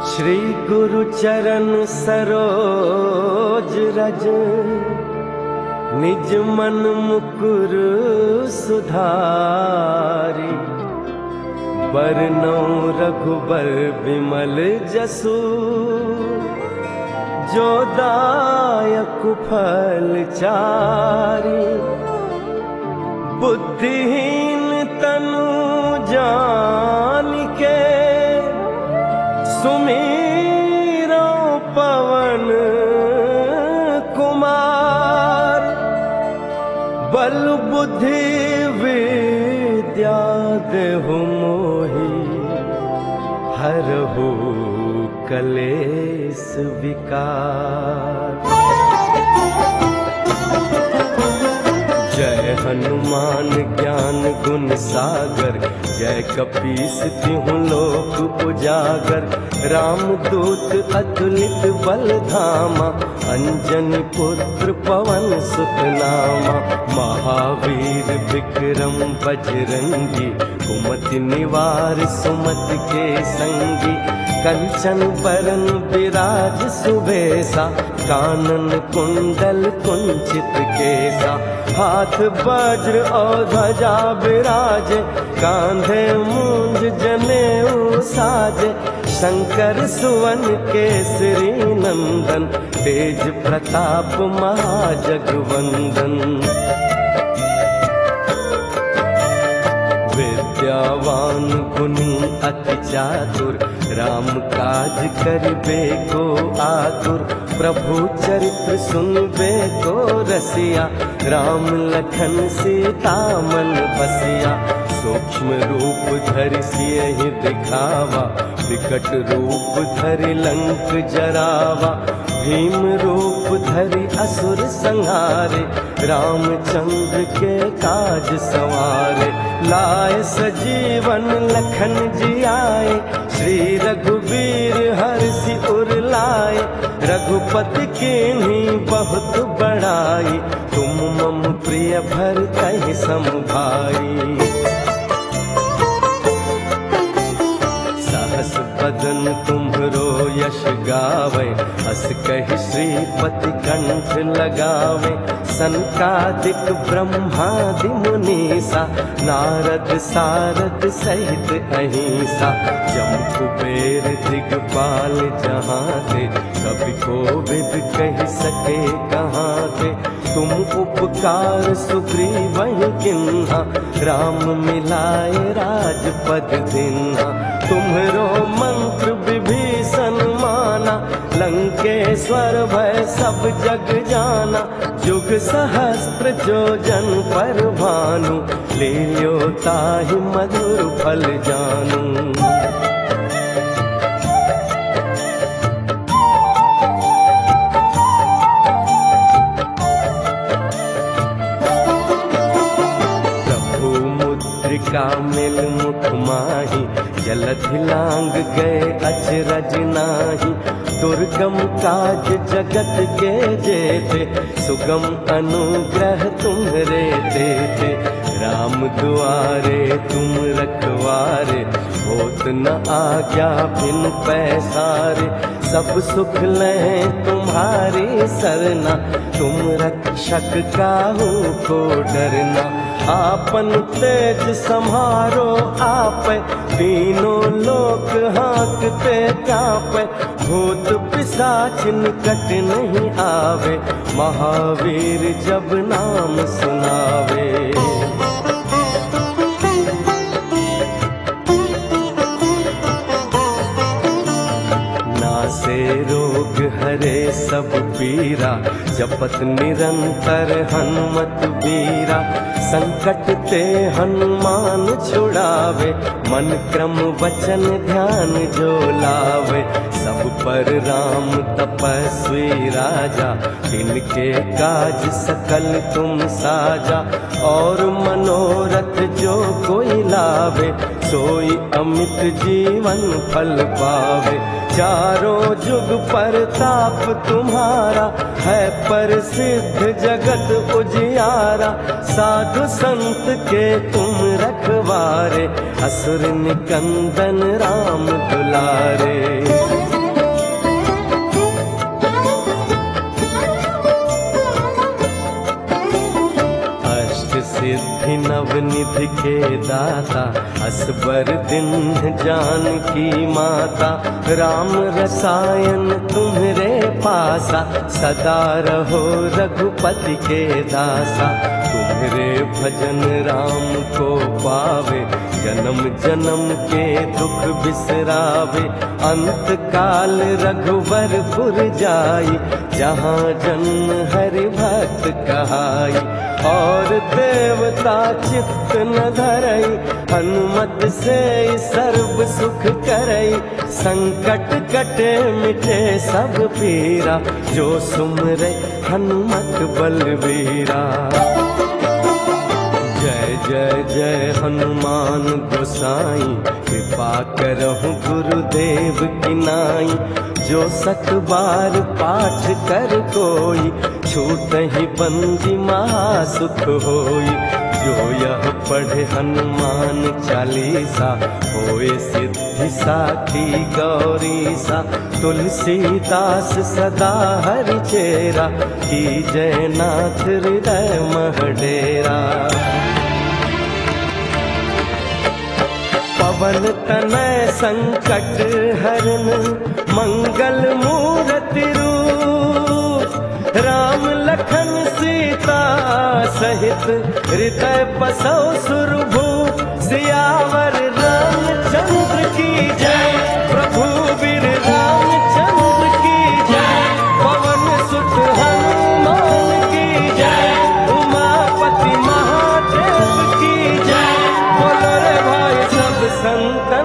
श्री गुरु चरण सरोज रज, निज मन मुकुर सुधारी। बरनौ रघुबर बिमल जसु, जो दायक फल चारी। बुद्धिहीन तनु जानिके, सुमीरो पवन कुमार। बल बुद्धि विद्या देहु मोहि, हरहु कलेस विकार। जय हनुमान ज्ञान गुण सागर, जय कपीस तिहुँ लोक उजागर। रामदूत अतुलित बल धामा, अंजनी पुत्र पवन सुत नामा। महावीर विक्रम बजरंगी, कुमति निवार सुमति के संगी। कंचन बरन विराज सुबेसा, कानन कुंडल कुंचित केसा। हाथ वज्र और ध्वजा विराजे, कांधे मूंज जनेऊ साजे। शंकर सुवन केसरी नंदन, तेज प्रताप महाजगवंदन। विद्यावान गुणी अति चातुर, राम काज करिबे को आतुर। प्रभु चरित्र सुनबे को रसिया, राम लखन सीता मन बसिया। सूक्ष्म रूप धरि सियहि दिखावा, विकट रूप धरि लंक जरावा। भीम रूप धरि असुर संहारे, रामचंद्र के काज सवारे। लाए सजीवन लखन जियाए, श्री रघुवीर हर्षि उर लाए। रघुपति कीन्ही बहुत बड़ाई, तुम मम प्रिय भरतहि सम भाई। सहस बदन तुम्हरो यश गावे, हस कहि श्रीपति कंठ लगावे। सनकादिक ब्रह्मादि मुनीसा, नारद सारद सहित अहिंसा। जम कुबेर दिगपाल जहाँ ते, कवि कोविद कहि सके कहाँ ते। तुम उपकार सुग्रीवहि किन्हा, राम मिलाए राजपद दिन्हा। तुम्हरो मंत्र विभीषण माना, लंकेश्वर भय सब जग जाना। जुग सहस्त्र जो जन पर भानु, लील्यो ताहि मधुर फल जानू। का मिल मुख माही, जलधि लांग गए अचरज नाही। दुर्गम काज जगत के जेते, सुगम अनुग्रह तुम्हरे तेते। राम दुआरे तुम रखवारे, होत न आज्ञा बिन पैसारे। सब सुख लें तुम्हारी सरना, तुम रक्षक काहू को डरना। आपन तेज सम्हारो आपै, तीनों लोक हाँकते कांपै। भूत पिशाच निकट नहीं आवे, महावीर जब नाम सुनावे। नासे रोग हरे सब पीरा, जपत निरंतर हनुमत बीरा। संकट ते हनुमान छुड़ावे, मन क्रम वचन ध्यान जो लावे। सब पर राम तपस्वी राजा, तिनके काज सकल तुम साजा। और मनोरथ जो कोई लावे, सोई अमित जीवन फल पावे। चारों जुग परताप तुम्हारा, है प्रसिद्ध जगत उजियारा। साधु संत के तुम रखवारे, असुर निकंदन राम दुलारे। ही नवनिधि के दाता, असबर दिन जानकी माता। राम रसायन तुम्हरे पासा, सदा रहो रघुपति के दासा। तुम्हरे भजन राम को पावे, जन्म जन्म के दुख बिसरावे। अंत काल रघुवरपुर जाई, जहाँ जन्म हरि भक्त कहाई। और देवता चित्त न धरई, हनुमत से सर्व सुख करई। संकट कटे मिटे सब पीरा, जो सुमरे हनुमत बलवीरा। जय जय जय हनुमान गोसाई, कृपा करहु गुरुदेव की नाई। जो सत बार पाठ कर कोई, छूटहि बंदी महासुख होई। जो यह पढ़े हनुमान चालीसा, होए सिद्धि साखी गौरीसा। तुलसीदास सदा हरि चेरा, की जय नाथ हृदय मह डेरा। पवन तनय संकट हरन, मंगल मूरति रूप। राम लखन सीता सहित, हृदय बसौ सुरभूप। सियावर रामचंद्र की जय, प्रभु वीर रामचंद्र की जय। पवन सुत हनुमान की जय, उमापति महादेव की जय। बोलो रे भाई सब संतन